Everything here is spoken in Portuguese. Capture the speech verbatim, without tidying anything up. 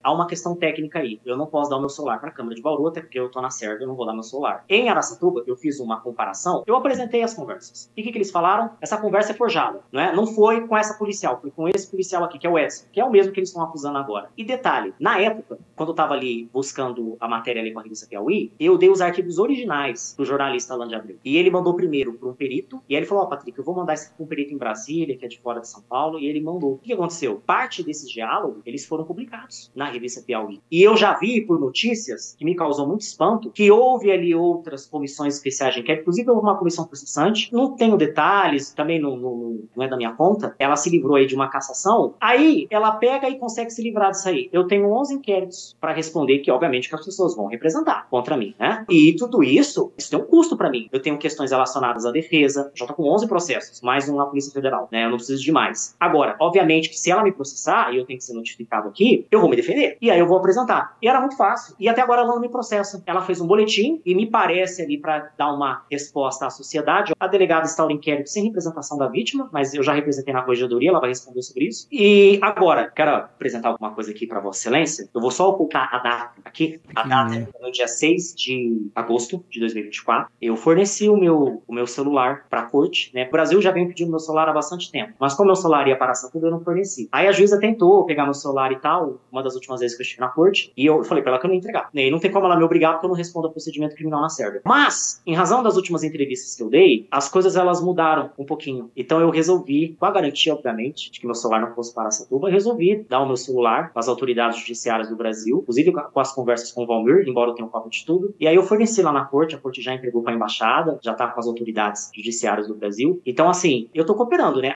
há uma questão técnica aí. Eu não posso dar o meu celular para a Câmara de Bauru, até porque eu estou na Sérvia, eu não vou dar meu celular. Em Araçatuba, eu fiz uma comparação, eu apresentei as conversas. E o que, que eles falaram? Essa conversa é forjada, não é? Não foi com essa policial, foi com esse policial aqui, que é o Edson, que é o mesmo que eles estão acusando agora. E detalhe, na época, quando eu estava ali buscando a matéria ali com a revista Piauí, eu dei os arquivos originais do jornalista Alan de Abreu. E ele mandou primeiro para um perito, e aí ele falou, ó, oh, Patrick, eu vou mandar isso para um perito em Brasília, que é de fora de São Paulo, e ele mandou. O que aconteceu? Parte desses diálogos, eles foram publicados na revista Piauí. E eu já vi por notícias, que me causou muito espanto, que houve ali outras comissões especiais de inquérito, inclusive houve uma comissão processante, não tenho detalhes, também não, não, não é da minha conta, ela se livrou aí de uma cassação, aí ela pega e consegue se livrar disso aí. Eu tenho onze inquéritos para responder, que obviamente que as pessoas vão representar contra mim, né? E tudo isso, isso tem um custo para mim. Eu tenho questões relacionadas à defesa, já tô com onze processos, mais um na Polícia Federal, né? Eu não preciso de mais. Agora, obviamente que se ela me processar, e eu tenho que ser notificado aqui, eu vou me defender. E aí eu vou apresentar. E era muito fácil. E até agora ela não me processa. Ela fez um boletim e me parece ali para dar uma resposta à sociedade. A delegada instaura inquérito sem representação da vítima, mas eu já representei na corregedoria, ela vai responder sobre isso. E agora, quero apresentar alguma coisa aqui para Vossa Excelência. Eu vou só ocultar a data aqui. A data é no dia seis de agosto de dois mil e vinte e quatro. Eu forneci o meu, o meu celular para a corte, né? O Brasil já vem pedindo meu celular há bastante tempo, mas como meu celular ia para Araçatuba, eu não forneci. Aí a juíza tentou pegar meu celular e tal, uma das últimas vezes que eu estive na corte, e eu falei para ela que eu não ia entregar. E não tem como ela me obrigar, porque eu não respondo a procedimento criminal na Sérvia. Mas, em razão das últimas entrevistas que eu dei, as coisas elas mudaram um pouquinho. Então eu resolvi, com a garantia, obviamente, de que meu celular não fosse para Araçatuba, resolvi dar o meu celular para as autoridades judiciárias do Brasil, inclusive com as conversas com o Valmir, embora eu tenha um cópia de tudo. E aí eu forneci lá na corte, a corte já entregou para a embaixada, já tá com as autoridades judiciárias do Brasil. Então, assim, eu tô cooperando, né?